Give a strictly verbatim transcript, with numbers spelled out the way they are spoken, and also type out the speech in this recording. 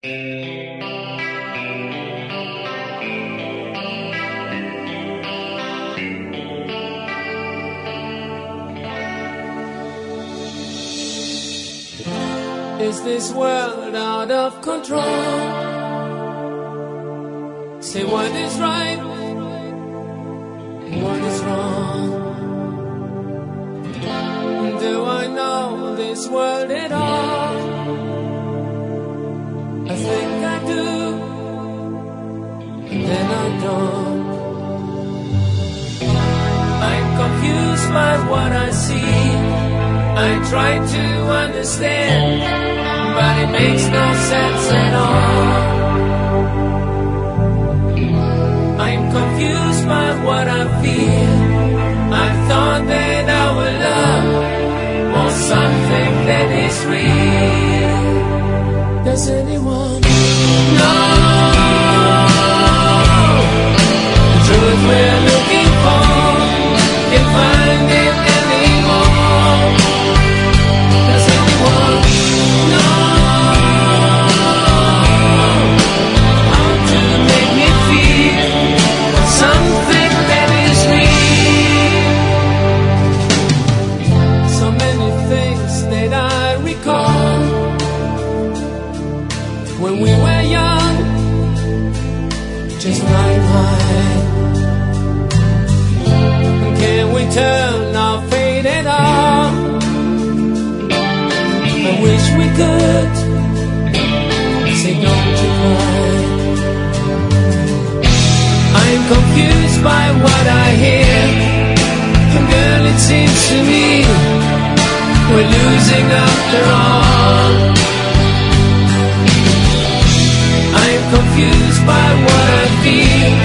Is this world out of control? Say what is right, what is wrong? Do I know this world at all? I think I do, and then I don't. I'm confused by what I see. I try to understand, but it makes no sense at all. I'm confused by what I feel. I thought that our love was something that is real. Does anyone know the truth we're looking for? Can't find it anymore. Does anyone know how to make me feel something that is real? So many things that I recall when we were young, just like mine. Can we turn our fate at all? I wish we could. Say don't you cry. I'm confused by what I hear. Girl, it seems to me we're losing after all. I'm confused by what I feel.